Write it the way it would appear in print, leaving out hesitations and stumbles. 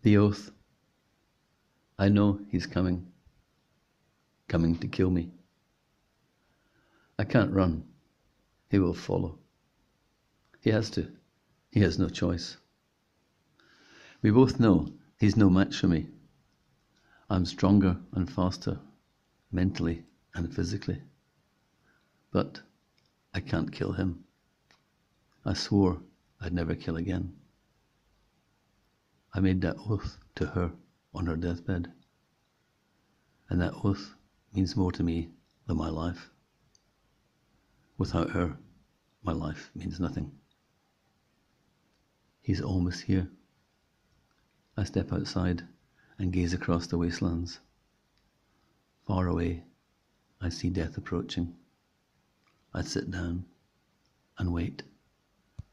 The oath. I know he's coming to kill me. I can't run. He will follow. He has to. He has no choice. We both know he's no match for me. I'm stronger and faster, mentally and physically. But I can't kill him. I swore I'd never kill again. I made that oath to her on her deathbed. And that oath means more to me than my life. Without her, my life means nothing. He's almost here. I step outside and gaze across the wastelands. Far away, I see death approaching. I sit down and wait.